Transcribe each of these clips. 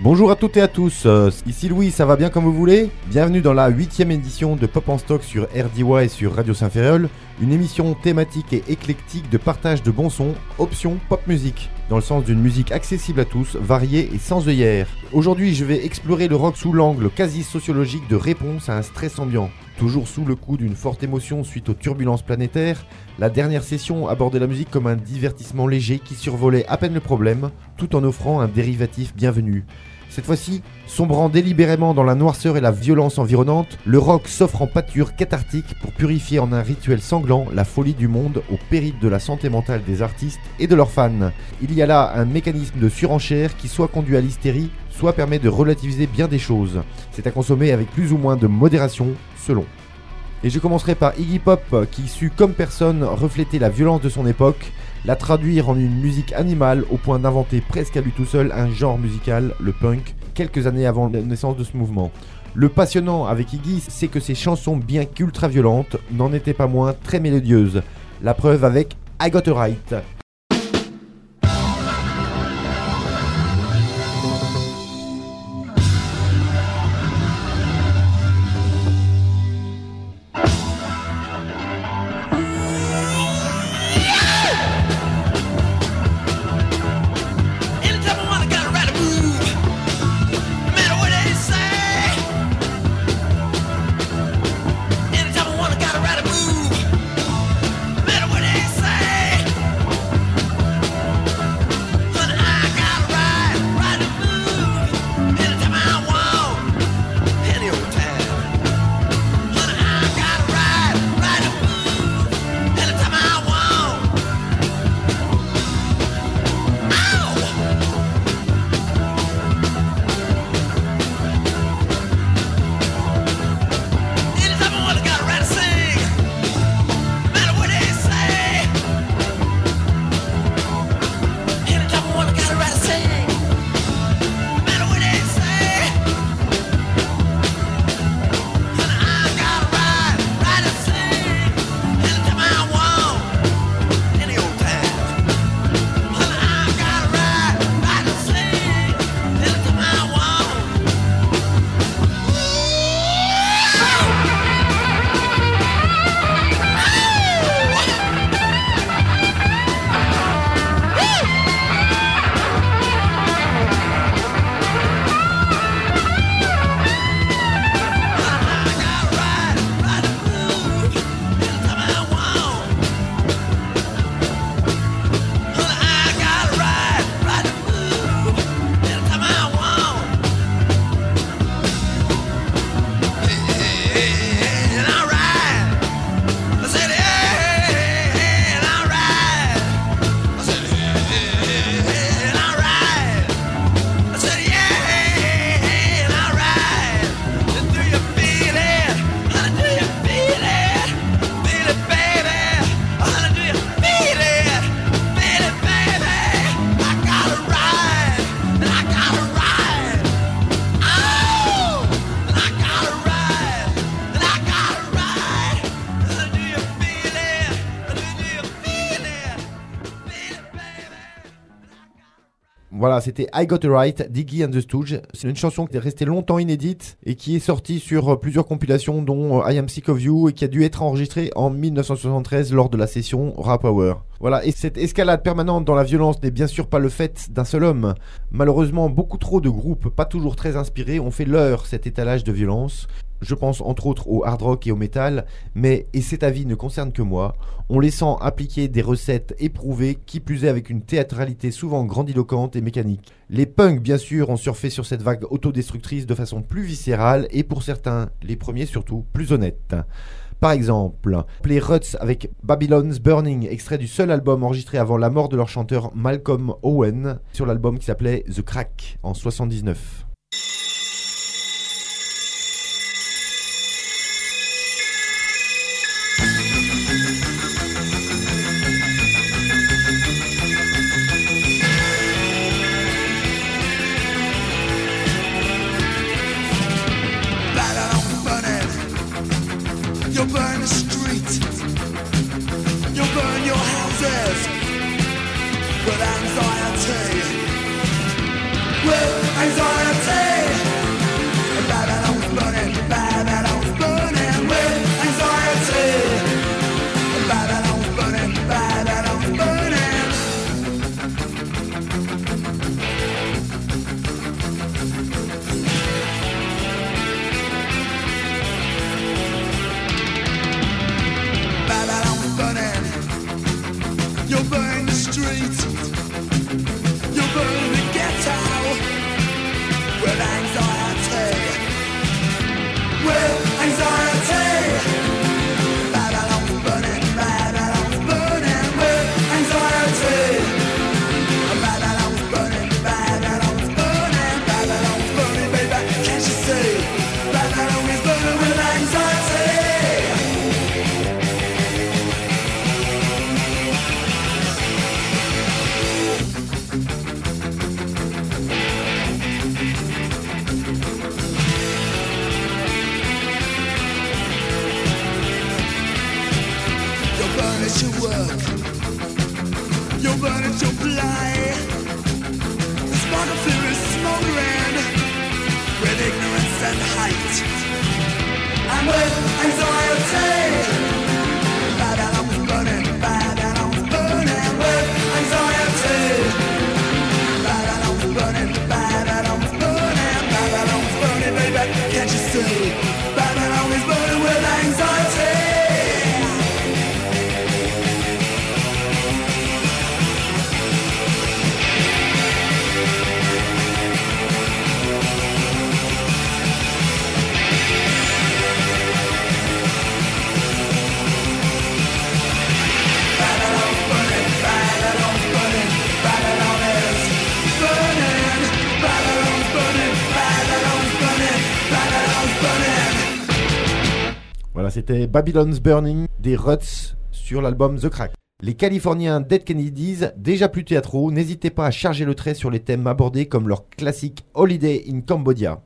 Bonjour à toutes et à tous, ici Louis, ça va bien comme vous voulez ? Bienvenue dans la 8ème édition de Pop en Stock sur RDY et sur Radio Saint-Ferréol, une émission thématique et éclectique de partage de bons sons, option pop musique, dans le sens d'une musique accessible à tous, variée et sans œillères. Aujourd'hui, je vais explorer le rock sous l'angle quasi sociologique de réponse à un stress ambiant. Toujours sous le coup d'une forte émotion suite aux turbulences planétaires, la dernière session abordait la musique comme un divertissement léger qui survolait à peine le problème, tout en offrant un dérivatif bienvenu. Cette fois-ci, sombrant délibérément dans la noirceur et la violence environnante, le rock s'offre en pâture cathartique pour purifier en un rituel sanglant la folie du monde au péril de la santé mentale des artistes et de leurs fans. Il y a là un mécanisme de surenchère qui soit conduit à l'hystérie, soit permet de relativiser bien des choses. C'est à consommer avec plus ou moins de modération, selon. Et je commencerai par Iggy Pop qui sut comme personne refléter la violence de son époque, la traduire en une musique animale au point d'inventer presque à lui tout seul un genre musical, le punk, quelques années avant la naissance de ce mouvement. Le passionnant avec Iggy, c'est que ses chansons bien qu'ultra violentes n'en étaient pas moins très mélodieuses. La preuve avec I Got a Right. Voilà, c'était I Got a Right d'Iggy and the Stooges. C'est une chanson qui est restée longtemps inédite et qui est sortie sur plusieurs compilations dont I Am Sick of You et qui a dû être enregistrée en 1973 lors de la session Rap Hour. Voilà, et cette escalade permanente dans la violence n'est bien sûr pas le fait d'un seul homme. Malheureusement, beaucoup trop de groupes, pas toujours très inspirés, ont fait leur cet étalage de violence. Je pense entre autres au hard rock et au métal, mais, et cet avis ne concerne que moi, on les sent appliquer des recettes éprouvées, qui plus est avec une théâtralité souvent grandiloquente et mécanique. Les punks, bien sûr, ont surfé sur cette vague autodestructrice de façon plus viscérale et pour certains, les premiers surtout, plus honnêtes. Par exemple, les Ruts avec Babylon's Burning, extrait du seul album enregistré avant la mort de leur chanteur Malcolm Owen, sur l'album qui s'appelait The Crack en 79. You'll burn the street, you'll burn your houses with anxiety. with anxiety. Babylon's burning, Babylon's burning with anxiety. Babylon's burning, Babylon's burning. Babylon's burning. You'll burn the street. You'll burn the ghetto with anxiety. With anxiety. Babylon's burning, Babylon's burning with anxiety. Babylon's burning, Babylon's burning, Babylon's burning, baby, can't you see? Babylon is burning with anxiety. You'll burn at your work. You'll burn at your play. The spark of fear is smoldering with ignorance and hate, and with anxiety. Babylon's burning, Babylon's burning with anxiety. Babylon's burning, Babylon's burning, Babylon's burning, baby, can't you see? Babylon is burning with anxiety. Babylon's burning, Babylon's burning, Babylon is burning. Babylon's burning, Babylon's burning, Babylon's burning. Voilà, c'était Babylon's Burning des Ruts sur l'album The Crack. Les Californiens Dead Kennedys, déjà plus théâtraux, n'hésitez pas à charger le trait sur les thèmes abordés comme leur classique Holiday in Cambodia.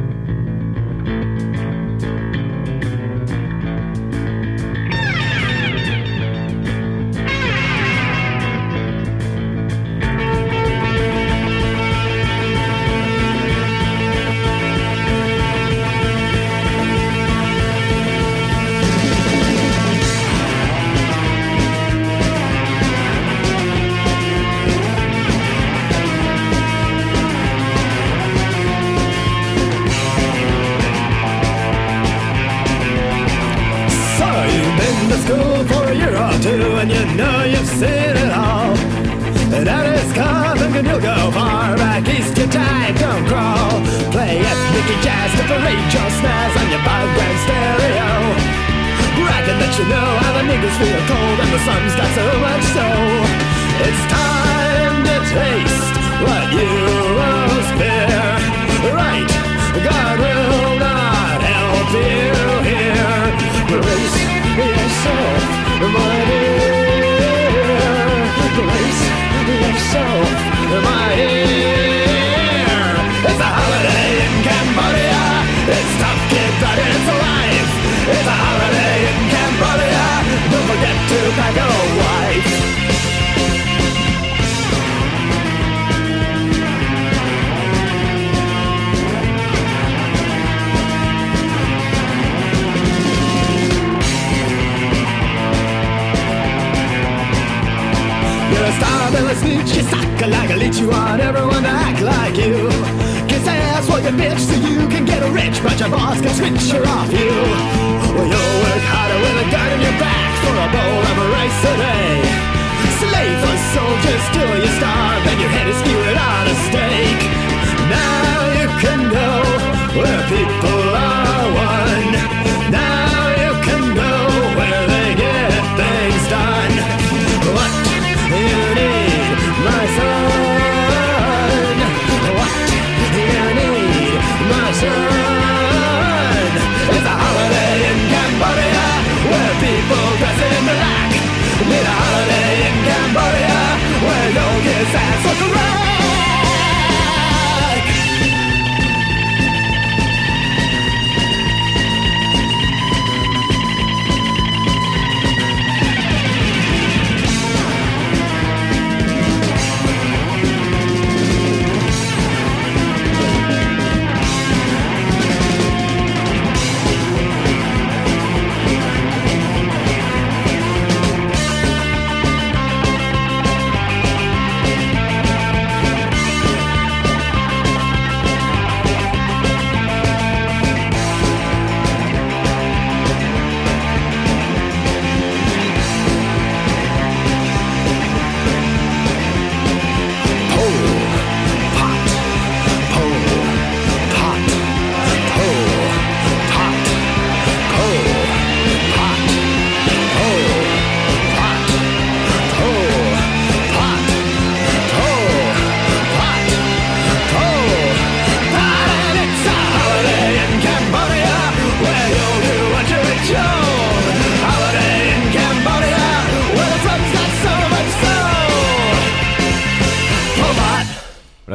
School for a year or two, and you know you've seen it all. And that is coming, and you'll go far back east. Your time don't crawl. Play ethnic jazz to parade your snares on your background stereo. Bragging that you know how the niggas feel cold, and the sun's got so much soul. It's time to taste what you most fear. Right, God will not help you here. Brace yourself, my dear. Brace yourself, my dear. It's a holiday in Cambodia. It's tough, kid, but it's life. It's a holiday in Cambodia. Don't forget to pack a wife. You're a star, Bill, a snitch, you suck like a leech. You want everyone to act like you. Kiss ass while you bitch so you can get rich, but your boss can switch her off you. Well, you'll work harder with a gun in your back for a bowl of rice a day. Slave for soldiers till you starve, and your head is skewered on a stake. Now you can go where people are one. Now you can go where they get things done. What you need, my son? What you need, my son? It's a holiday in Cambodia.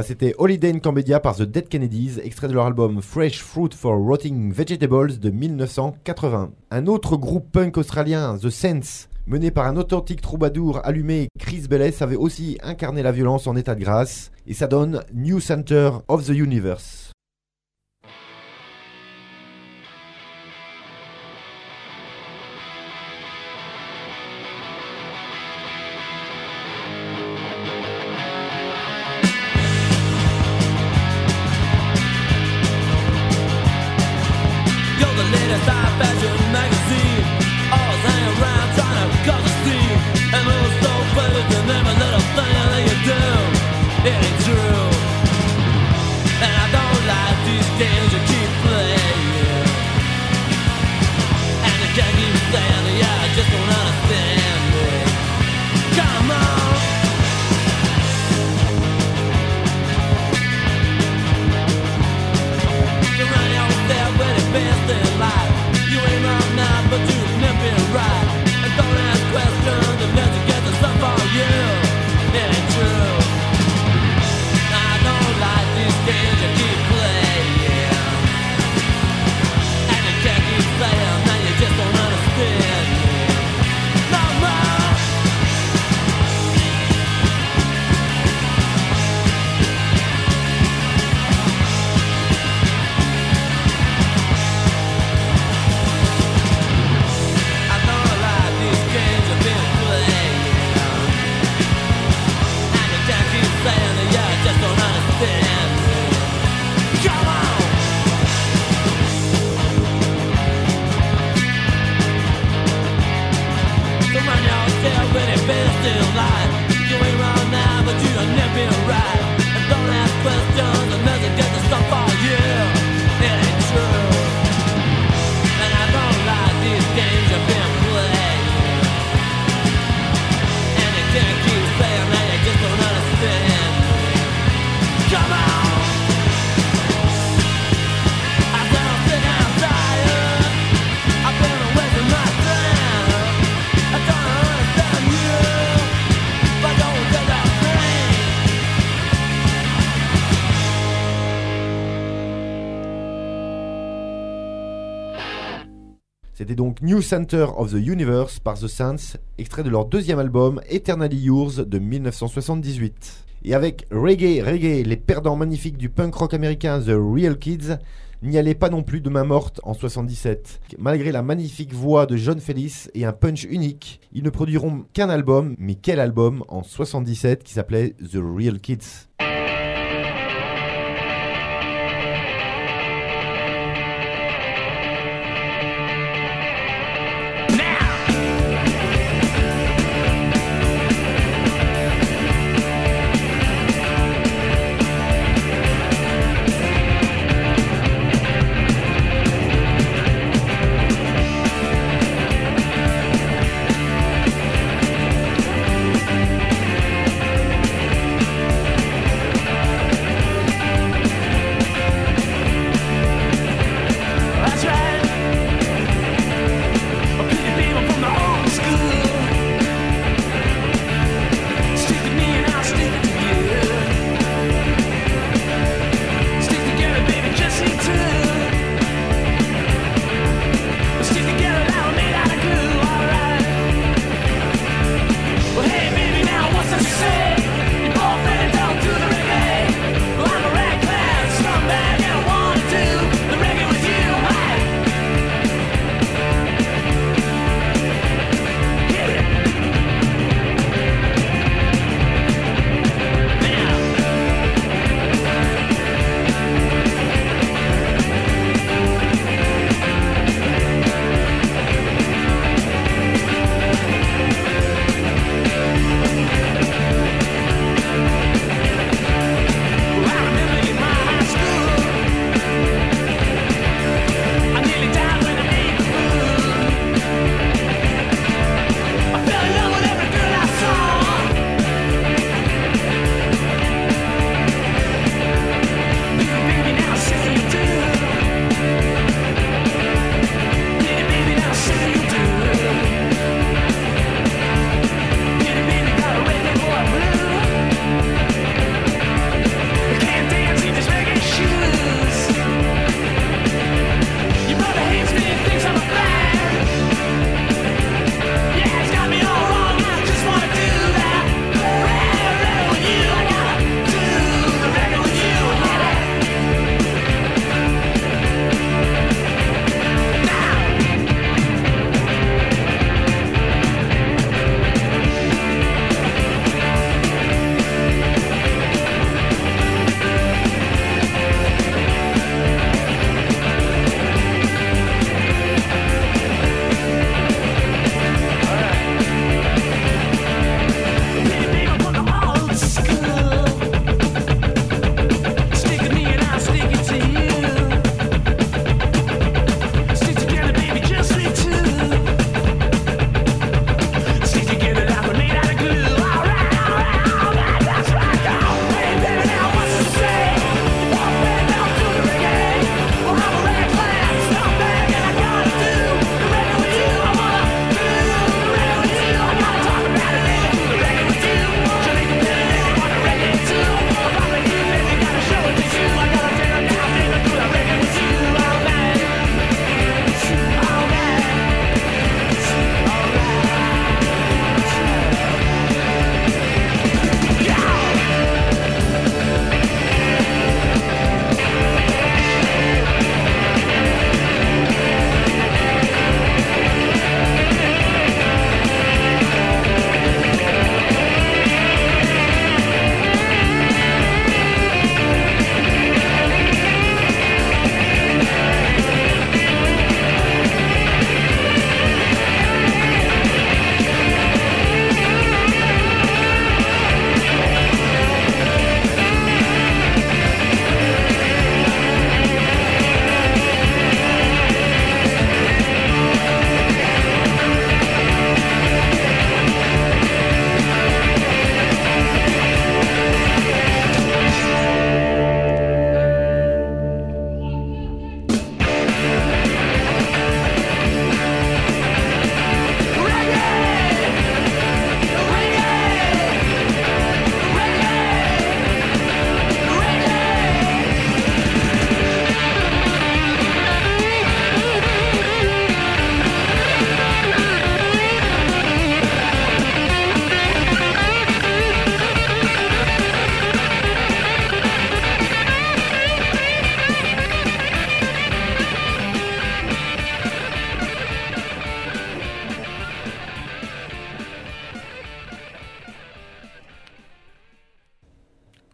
c'était Holiday in Cambodia par The Dead Kennedys, extrait de leur album Fresh Fruit for Rotting Vegetables de 1980. Un autre groupe punk australien, The Saints, mené par un authentique troubadour allumé, Chris Belles, avait aussi incarné la violence en état de grâce, et ça donne New Center of the Universe. C'était donc New Center of the Universe par The Saints, extrait de leur deuxième album Eternally Yours de 1978. Et avec Reggae, les perdants magnifiques du punk rock américain The Real Kids, n'y allait pas non plus de main morte en 77. Malgré la magnifique voix de John Fellis et un punch unique, ils ne produiront qu'un album, mais quel album, en 77 qui s'appelait The Real Kids.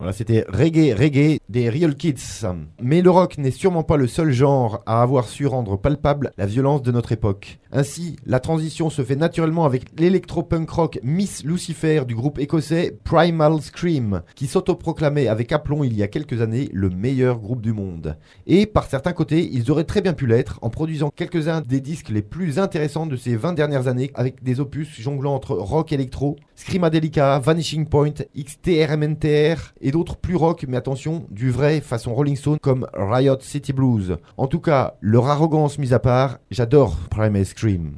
Voilà, c'était Reggae des Real Kids. Mais le rock n'est sûrement pas le seul genre à avoir su rendre palpable la violence de notre époque. Ainsi, la transition se fait naturellement avec l'électro-punk rock Miss Lucifer du groupe écossais Primal Scream, qui s'autoproclamait avec aplomb il y a quelques années le meilleur groupe du monde. Et par certains côtés, ils auraient très bien pu l'être en produisant quelques-uns des disques les plus intéressants de ces 20 dernières années avec des opus jonglant entre rock électro, Screamadelica, Vanishing Point, XTRMNTR et d'autres plus rock, mais attention, du vrai façon Rolling Stone comme Riot City Blues. En tout cas, leur arrogance mise à part, j'adore Primal Scream.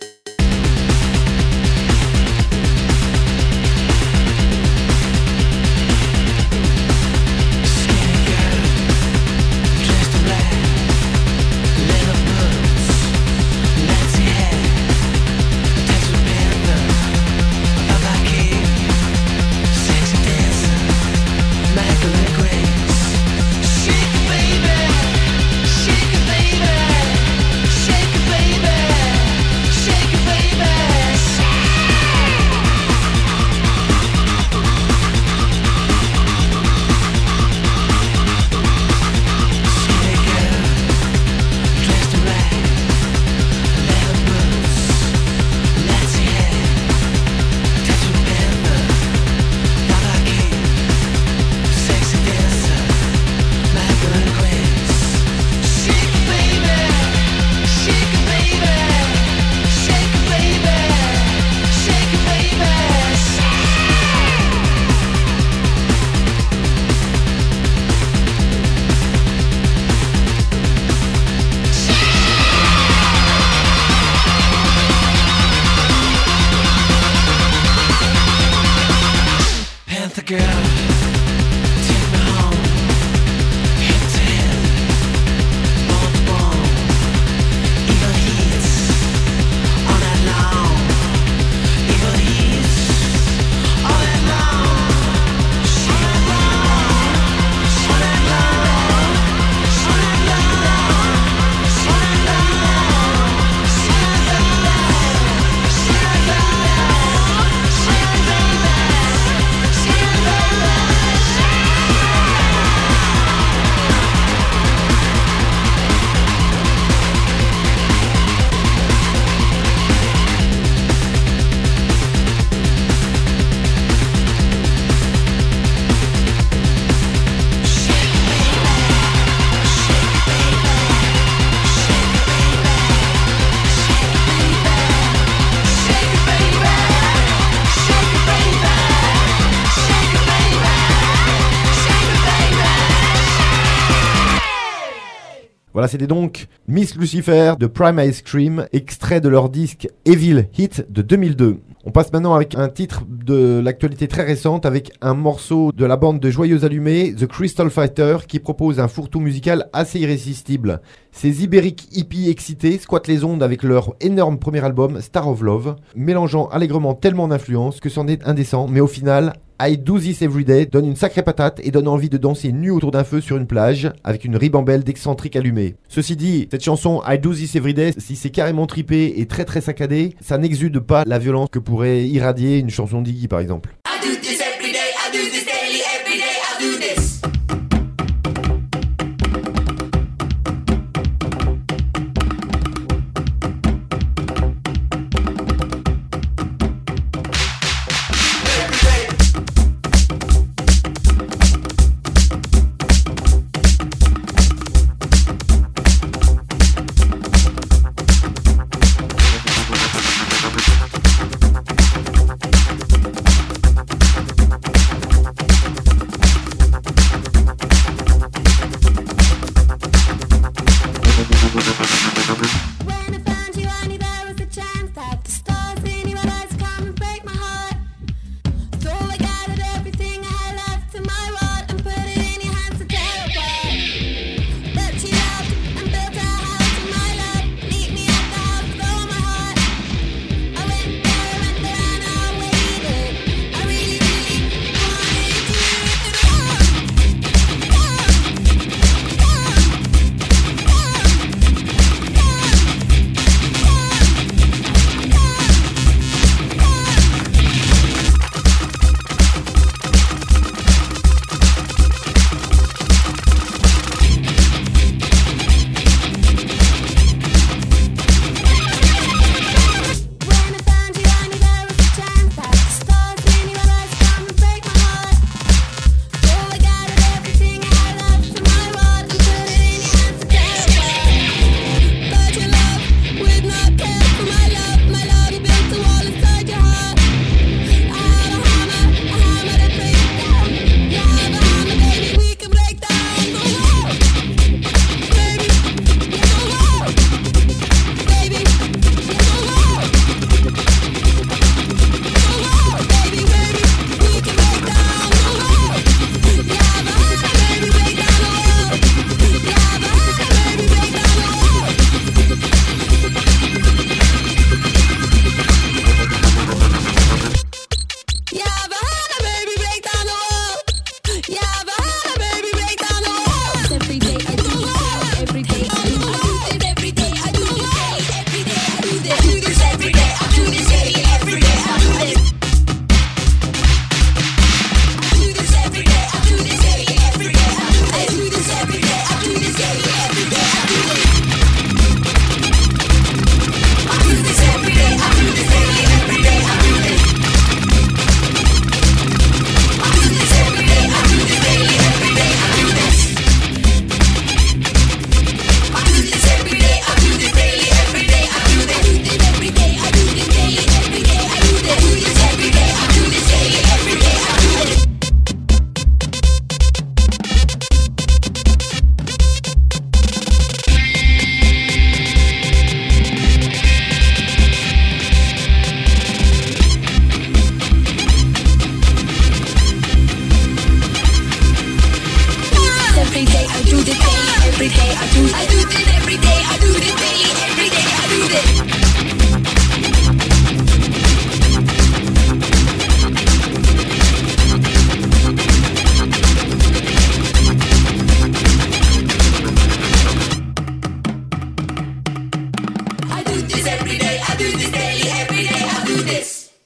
Voilà, c'était donc Miss Lucifer de Primal Scream, extrait de leur disque Evil Hit de 2002. On passe maintenant avec un titre de l'actualité très récente, avec un morceau de la bande de Joyeux Allumés, The Crystal Fighter, qui propose un fourre-tout musical assez irrésistible. Ces ibériques hippies excités squattent les ondes avec leur énorme premier album, Star of Love, mélangeant allègrement tellement d'influences que c'en est indécent, mais au final, I Do This Everyday donne une sacrée patate et donne envie de danser nu autour d'un feu sur une plage avec une ribambelle d'excentriques allumés. Ceci dit, cette chanson I Do This Everyday, si c'est carrément tripé et très très saccadé, ça n'exude pas la violence que pourrait irradier une chanson d'Iggy par exemple. I do this every day, I do this daily, every day I do this.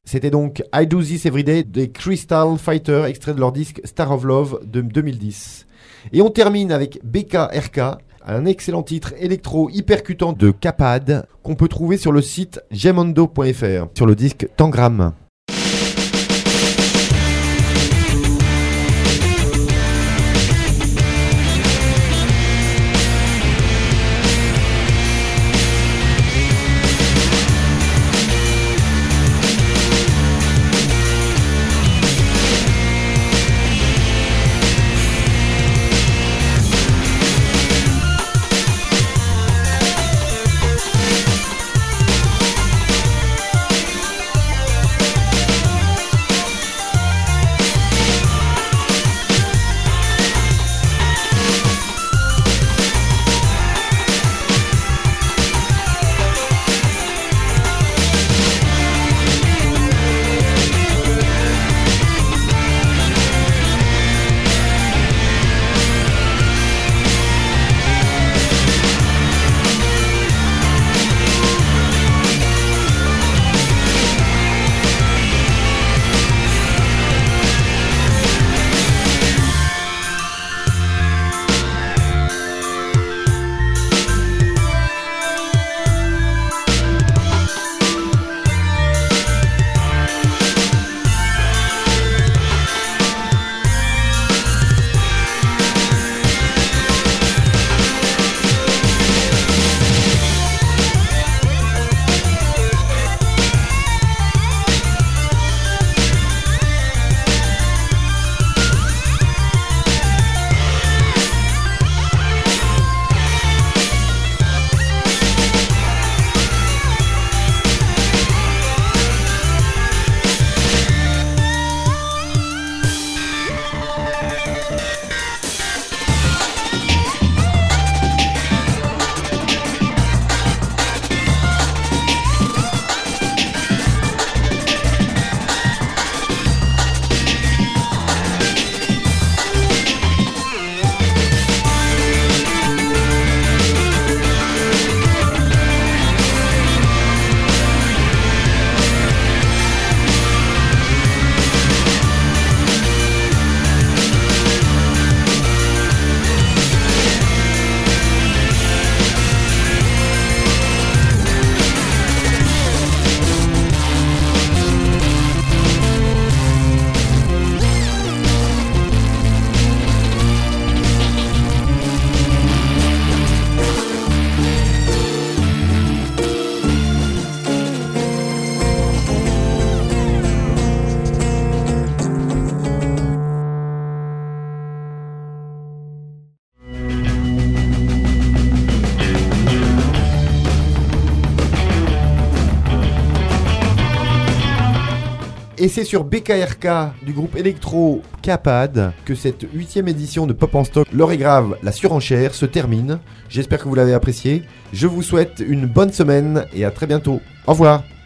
C'était donc I Do This Everyday des Crystal Fighter, extrait de leur disque Star of Love de 2010. Et on termine avec BKRK, un excellent titre électro hypercutant de Kapad qu'on peut trouver sur le site gemondo.fr, sur le disque Tangram. Et c'est sur BKRK du groupe électro Kapad que cette 8ème édition de Pop en Stock, l'heure est grave, la surenchère se termine. J'espère que vous l'avez apprécié. Je vous souhaite une bonne semaine et à très bientôt. Au revoir.